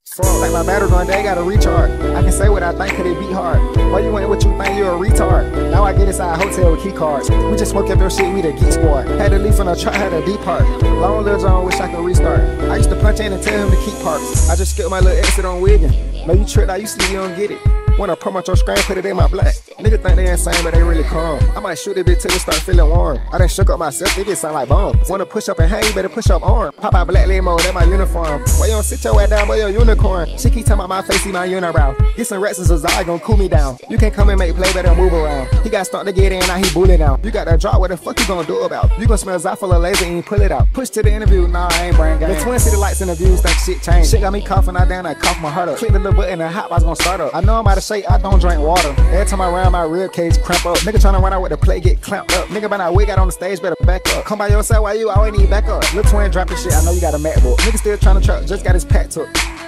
Fuck, like my battery going, they gotta recharge. I can say what I think, cause it beat hard. Why you ain't what you think, you're a retard. Now I get inside a hotel with key cards. We just smoke up your shit, we the geek squad. Had to leave from the truck, had to depart. Long little John, wish I could restart. I used to punch in and tell him to keep parks. I just skipped my little exit on Wiggin. No, you tricked, I used to, you don't get it. Wanna promote your screen, put it in my black. Nigga think they insane, but they really calm. I might shoot a bit till it start feeling warm. I done shook up myself, it sound like bombs. Wanna push up and hang, better push up arm. Pop out black limo, that my uniform. Why you don't sit your ass down, boy, your unicorn? She keep talking about my face, see my unibrow. Get some rats and Zazai gon' cool me down. You can't come and make play, better move around. He got started to get in, now he bullying down. You got that drop, what the fuck you gon' do about? You gon' smell Zai full of laser and you pull it out. Push to the interview, nah, I ain't brain game. The twin see the lights and the views, think shit changed. Shit got me coughing, I down, I cough my heart up. Click the little button and hot, I was gon' start up. I know I'm out of shape, I don't drink water. Every time I round my rib cage cramp up. Nigga tryna run out with the play get clamped up. Nigga by now wig out on the stage, better back up. Come by yourself, why you always need back up? Lil' twin dropping shit, I know you got a MacBook. Nigga still tryna trap, just got his pack took.